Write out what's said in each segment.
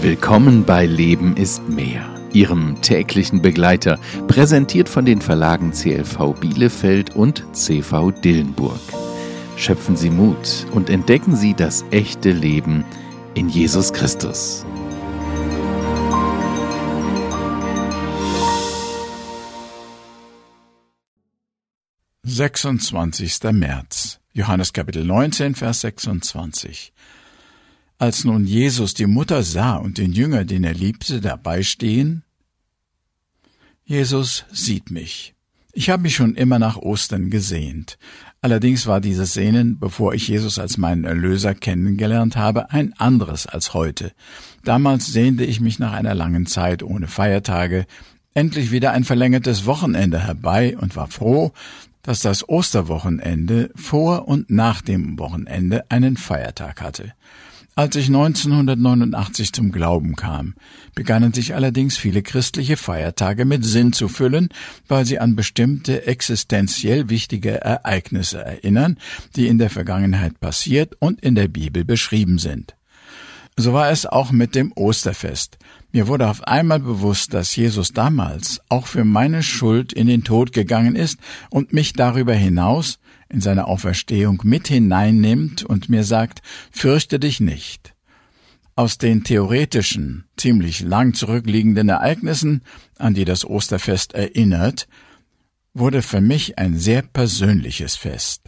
Willkommen bei Leben ist mehr, Ihrem täglichen Begleiter, präsentiert von den Verlagen CLV Bielefeld und CV Dillenburg. Schöpfen Sie Mut und entdecken Sie das echte Leben in Jesus Christus. März, Johannes Kapitel 19, Vers 26. Als nun Jesus die Mutter sah und den Jünger, den er liebte, dabei stehen: Jesus sieht mich. Ich habe mich schon immer nach Ostern gesehnt. Allerdings war dieses Sehnen, bevor ich Jesus als meinen Erlöser kennengelernt habe, ein anderes als heute. Damals sehnte ich mich nach einer langen Zeit ohne Feiertage endlich wieder ein verlängertes Wochenende herbei und war froh, dass das Osterwochenende vor und nach dem Wochenende einen Feiertag hatte. Als ich 1989 zum Glauben kam, begannen sich allerdings viele christliche Feiertage mit Sinn zu füllen, weil sie an bestimmte existenziell wichtige Ereignisse erinnern, die in der Vergangenheit passiert und in der Bibel beschrieben sind. So war es auch mit dem Osterfest. Mir wurde auf einmal bewusst, dass Jesus damals auch für meine Schuld in den Tod gegangen ist und mich darüber hinaus in seine Auferstehung mit hineinnimmt und mir sagt: Fürchte dich nicht. Aus den theoretischen, ziemlich lang zurückliegenden Ereignissen, an die das Osterfest erinnert, wurde für mich ein sehr persönliches Fest.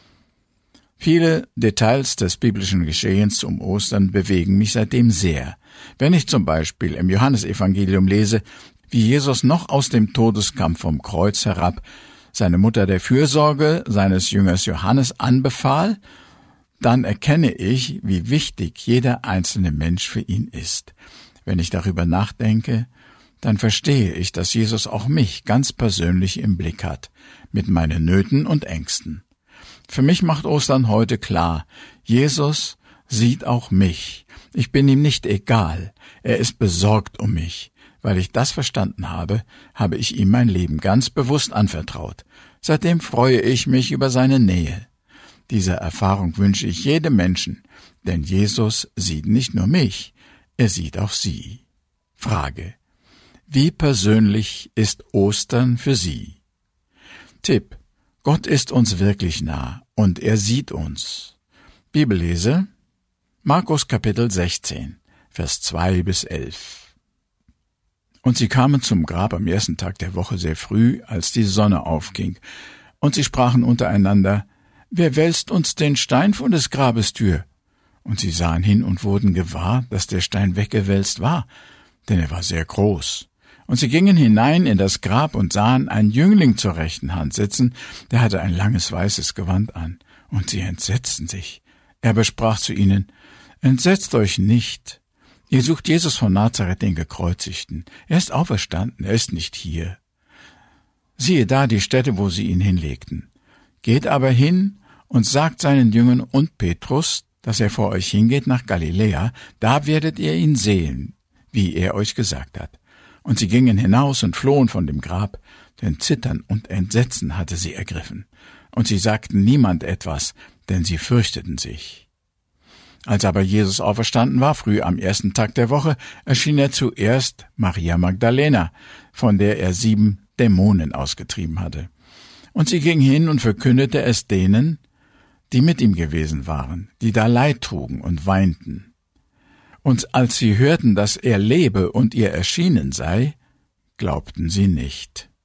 Viele Details des biblischen Geschehens um Ostern bewegen mich seitdem sehr. Wenn ich zum Beispiel im Johannesevangelium lese, wie Jesus noch aus dem Todeskampf vom Kreuz herab seine Mutter der Fürsorge seines Jüngers Johannes anbefahl, dann erkenne ich, wie wichtig jeder einzelne Mensch für ihn ist. Wenn ich darüber nachdenke, dann verstehe ich, dass Jesus auch mich ganz persönlich im Blick hat, mit meinen Nöten und Ängsten. Für mich macht Ostern heute klar: Jesus sieht auch mich. Ich bin ihm nicht egal. Er ist besorgt um mich. Weil ich das verstanden habe, habe ich ihm mein Leben ganz bewusst anvertraut. Seitdem freue ich mich über seine Nähe. Diese Erfahrung wünsche ich jedem Menschen, denn Jesus sieht nicht nur mich, er sieht auch Sie. Frage: Wie persönlich ist Ostern für Sie? Tipp: Gott ist uns wirklich nah und er sieht uns. Bibellese: Markus Kapitel 16, Vers 2 bis 11. Und sie kamen zum Grab am ersten Tag der Woche sehr früh, als die Sonne aufging. Und sie sprachen untereinander: Wer wälzt uns den Stein von des Grabes Tür? Und sie sahen hin und wurden gewahr, dass der Stein weggewälzt war, denn er war sehr groß. Und sie gingen hinein in das Grab und sahen einen Jüngling zur rechten Hand sitzen, der hatte ein langes weißes Gewand an. Und sie entsetzten sich. Er aber sprach zu ihnen: Entsetzt euch nicht. Ihr sucht Jesus von Nazareth, den Gekreuzigten. Er ist auferstanden, er ist nicht hier. Siehe da die Stätte, wo sie ihn hinlegten. Geht aber hin und sagt seinen Jüngern und Petrus, dass er vor euch hingeht nach Galiläa, da werdet ihr ihn sehen, wie er euch gesagt hat. Und sie gingen hinaus und flohen von dem Grab, denn Zittern und Entsetzen hatte sie ergriffen. Und sie sagten niemand etwas, denn sie fürchteten sich. Als aber Jesus auferstanden war, früh am ersten Tag der Woche, erschien er zuerst Maria Magdalena, von der er 7 Dämonen ausgetrieben hatte. Und sie ging hin und verkündete es denen, die mit ihm gewesen waren, die da Leid trugen und weinten. Und als sie hörten, dass er lebe und ihr erschienen sei, glaubten sie nicht.